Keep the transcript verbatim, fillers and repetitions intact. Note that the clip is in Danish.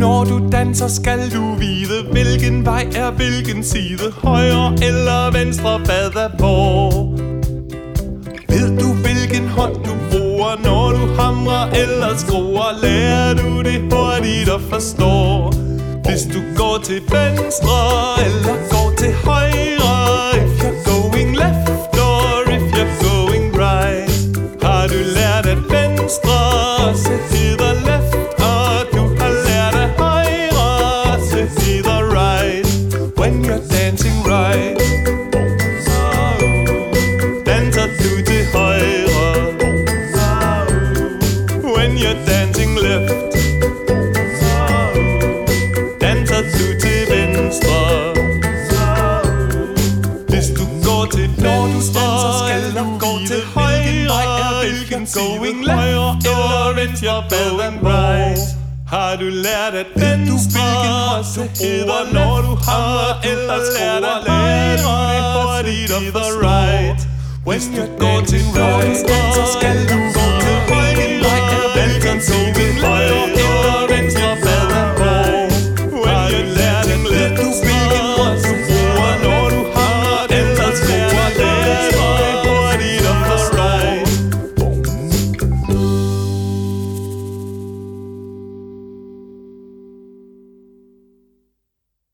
Når du danser skal du vide, hvilken vej er hvilken side, højre eller venstre, hvad er hvor. Ved du hvilken hånd du bruger, når du hamrer eller skruer, lærer du det hurtigt at forstå. Hvis du går til venstre eller går til højre, if you're going left or if you're going right, har du lært at venstre så hedder left, og du har lært at højre så hedder right. When you're dancing right, danser du til højre. When you're dancing left, danser du til venstre. Hvis du går til venstre eller går til højre, hvilken going left eller if you're going right, har du lært at venstre så hedder når du hamrer eller skruer, lærer du det hurtigt at forstå. When you're går til venstre, skal du gå til højre.